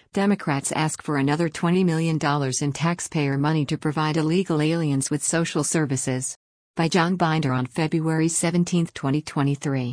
Democrats ask for another $20 million in taxpayer money to provide illegal aliens with social services. By John Binder on February 17, 2023.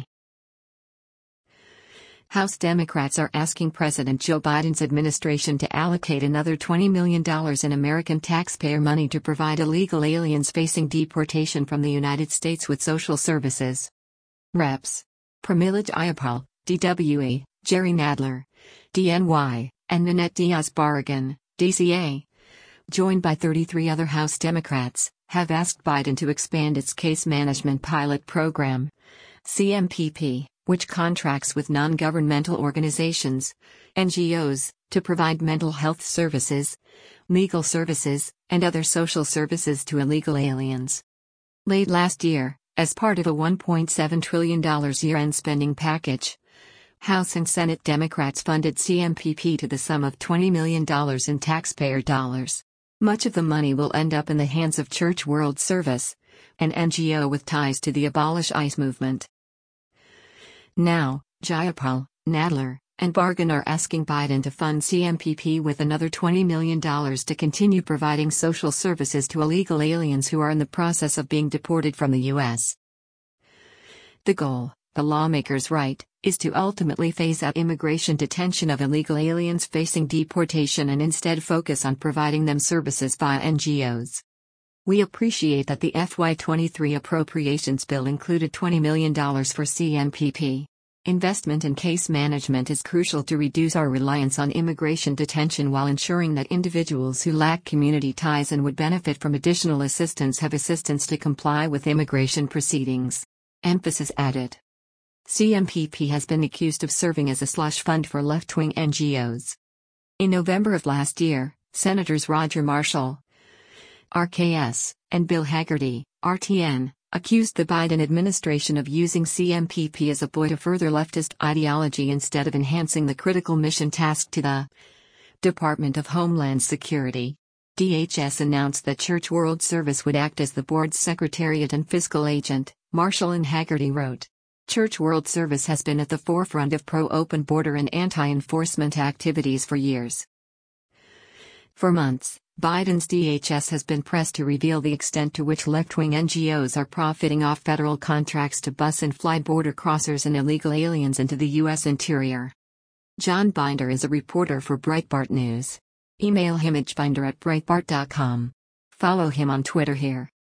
House Democrats are asking President Joe Biden's administration to allocate another $20 million in American taxpayer money to provide illegal aliens facing deportation from the United States with social services. Reps. Pramila Jayapal, DWE, Jerry Nadler, DNY, and Nanette Diaz-Barragán, DCA, joined by 33 other House Democrats, have asked Biden to expand its Case Management Pilot Program, CMPP, which contracts with non-governmental organizations, NGOs, to provide mental health services, legal services, and other social services to illegal aliens. Late last year, as part of a $1.7 trillion year-end spending package, House and Senate Democrats funded CMPP to the sum of $20 million in taxpayer dollars. Much of the money will end up in the hands of Church World Service, an NGO with ties to the Abolish ICE movement. Now, Jayapal, Nadler, and Barragán are asking Biden to fund CMPP with another $20 million to continue providing social services to illegal aliens who are in the process of being deported from the U.S. The goal, the lawmakers write, is to ultimately phase out immigration detention of illegal aliens facing deportation and instead focus on providing them services via NGOs. We appreciate that the FY23 appropriations bill included $20 million for CMPP. Investment in case management is crucial to reduce our reliance on immigration detention while ensuring that individuals who lack community ties and would benefit from additional assistance have assistance to comply with immigration proceedings. Emphasis added. CMPP has been accused of serving as a slush fund for left-wing NGOs. In November of last year, Senators Roger Marshall, RKS, and Bill Hagerty, RTN, accused the Biden administration of using CMPP as a ploy to further leftist ideology instead of enhancing the critical mission tasked to the Department of Homeland Security. DHS announced that Church World Service would act as the board's secretariat and fiscal agent, Marshall and Hagerty wrote. Church World Service has been at the forefront of pro-open border and anti-enforcement activities for years. For months, Biden's DHS has been pressed to reveal the extent to which left-wing NGOs are profiting off federal contracts to bus and fly border crossers and illegal aliens into the U.S. interior. John Binder is a reporter for Breitbart News. Email him at binder@breitbart.com. Follow him on Twitter here.